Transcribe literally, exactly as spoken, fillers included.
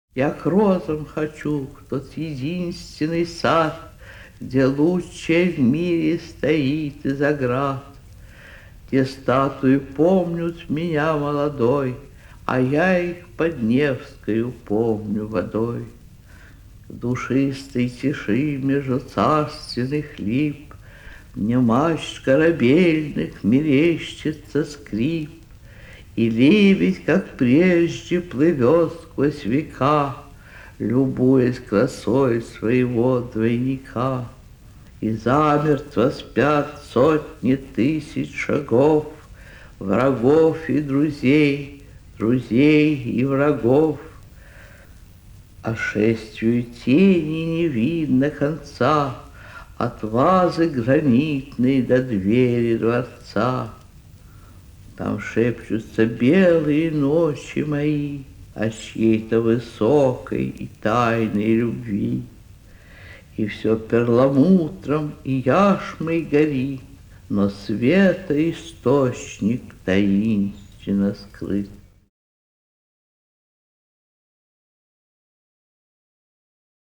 Я к розам хочу в тот единственный сад, Где лучшее в мире стоит из оград, Где статуи помнят меня молодой, А я их под Невскою помню водой. В душистой тиши между царственных лип Мне мачт корабельных мерещится скрип, И лебедь, как прежде, плывет сквозь века, Любуясь красой своего двойника. И замертво спят сотни тысяч шагов, Врагов и друзей, друзей и врагов. А шествию тени не видно конца, От вазы гранитной до двери дворца. Там шепчутся белые ночи мои О чьей-то высокой и тайной любви. И все перламутром и яшмой горит, Но света источник таинственно скрыт.